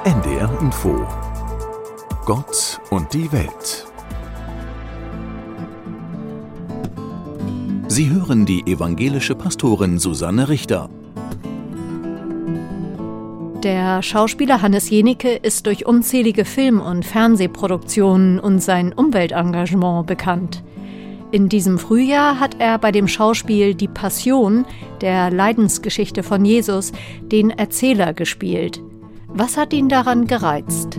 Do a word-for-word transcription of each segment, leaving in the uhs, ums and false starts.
N D R Info. Gott und die Welt. Sie hören die evangelische Pastorin Susanne Richter. Der Schauspieler Hannes Jenicke ist durch unzählige Film- und Fernsehproduktionen und sein Umweltengagement bekannt. In diesem Frühjahr hat er bei dem Schauspiel Die Passion, der Leidensgeschichte von Jesus, den Erzähler gespielt. Was hat ihn daran gereizt?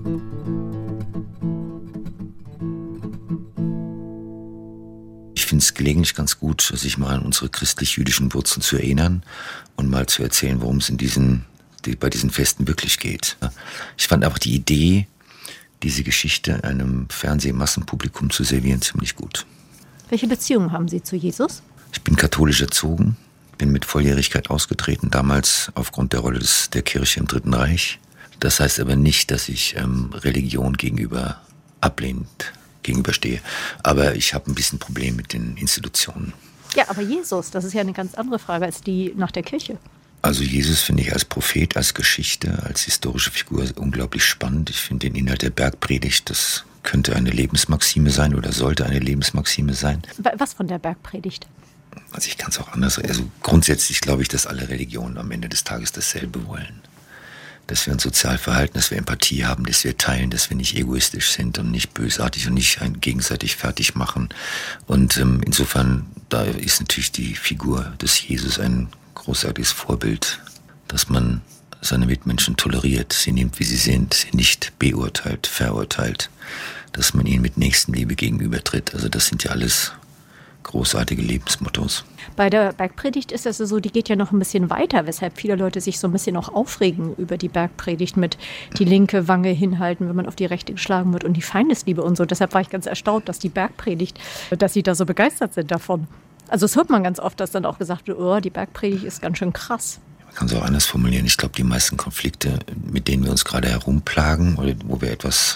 Ich finde es gelegentlich ganz gut, sich mal an unsere christlich-jüdischen Wurzeln zu erinnern und mal zu erzählen, worum es in diesen, die, bei diesen Festen wirklich geht. Ich fand einfach die Idee, diese Geschichte einem Fernsehmassenpublikum zu servieren, ziemlich gut. Welche Beziehung haben Sie zu Jesus? Ich bin katholisch erzogen, bin mit Volljährigkeit ausgetreten, damals aufgrund der Rolle des, der Kirche im Dritten Reich. Das heißt aber nicht, dass ich ähm, Religion gegenüber ablehnend gegenüberstehe. Aber ich habe ein bisschen Problem mit den Institutionen. Ja, aber Jesus, das ist ja eine ganz andere Frage als die nach der Kirche. Also Jesus finde ich als Prophet, als Geschichte, als historische Figur unglaublich spannend. Ich finde den Inhalt der Bergpredigt, das könnte eine Lebensmaxime sein oder sollte eine Lebensmaxime sein. Was von der Bergpredigt? Also ich kann es auch anders. Also grundsätzlich glaube ich, dass alle Religionen am Ende des Tages dasselbe wollen. Dass wir uns sozial verhalten, dass wir Empathie haben, dass wir teilen, dass wir nicht egoistisch sind und nicht bösartig und nicht einen gegenseitig fertig machen. Und ähm, insofern, da ist natürlich die Figur des Jesus ein großartiges Vorbild, dass man seine Mitmenschen toleriert, sie nimmt, wie sie sind, sie nicht beurteilt, verurteilt, dass man ihnen mit Nächstenliebe gegenübertritt. Also das sind ja alles großartige Lebensmottos. Bei der Bergpredigt ist das so, die geht ja noch ein bisschen weiter, weshalb viele Leute sich so ein bisschen auch aufregen über die Bergpredigt mit die linke Wange hinhalten, wenn man auf die rechte geschlagen wird und die Feindesliebe und so. Deshalb war ich ganz erstaunt, dass die Bergpredigt, dass sie da so begeistert sind davon. Also es hört man ganz oft, dass dann auch gesagt wird, oh, die Bergpredigt ist ganz schön krass. Man kann es auch anders formulieren. Ich glaube, die meisten Konflikte, mit denen wir uns gerade herumplagen oder wo wir etwas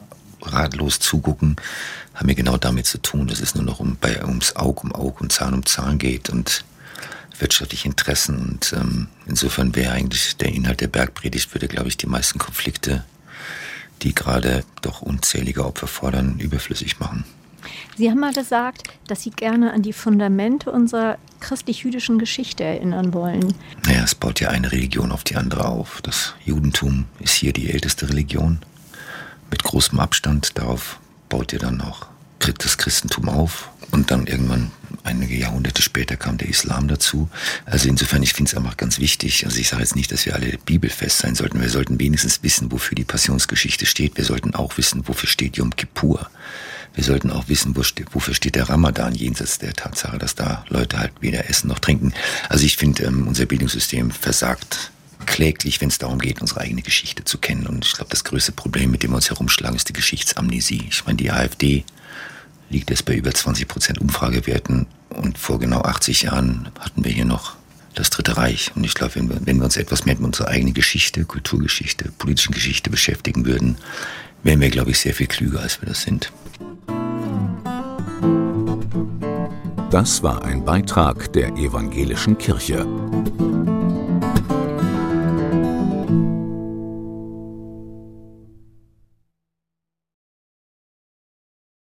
ratlos zugucken, haben ja genau damit zu tun, dass es nur noch um, bei, ums Aug um Aug und Zahn um Zahn geht und wirtschaftliche Interessen. Und ähm, insofern wäre eigentlich der Inhalt der Bergpredigt, würde, glaube ich, die meisten Konflikte, die gerade doch unzählige Opfer fordern, überflüssig machen. Sie haben mal gesagt, dass Sie gerne an die Fundamente unserer christlich-jüdischen Geschichte erinnern wollen. Naja, es baut ja eine Religion auf die andere auf. Das Judentum ist hier die älteste Religion. Mit großem Abstand, darauf baut ihr dann auch das Christentum auf und dann irgendwann einige Jahrhunderte später kam der Islam dazu. Also insofern, ich finde es einfach ganz wichtig, also ich sage jetzt nicht, dass wir alle bibelfest sein sollten, wir sollten wenigstens wissen, wofür die Passionsgeschichte steht, wir sollten auch wissen, wofür steht Yom Kippur. Wir sollten auch wissen, wo steht, wofür steht der Ramadan, jenseits der Tatsache, dass da Leute halt weder essen noch trinken. Also ich finde, ähm, unser Bildungssystem versagt kläglich, wenn es darum geht, unsere eigene Geschichte zu kennen. Und ich glaube, das größte Problem, mit dem wir uns herumschlagen, ist die Geschichtsamnesie. Ich meine, die AfD liegt jetzt bei über zwanzig Prozent Umfragewerten und vor genau achtzig Jahren hatten wir hier noch das Dritte Reich. Und ich glaube, wenn wir, wenn wir uns etwas mehr mit unserer eigenen Geschichte, Kulturgeschichte, politischen Geschichte beschäftigen würden, wären wir, glaube ich, sehr viel klüger, als wir das sind. Das war ein Beitrag der Evangelischen Kirche.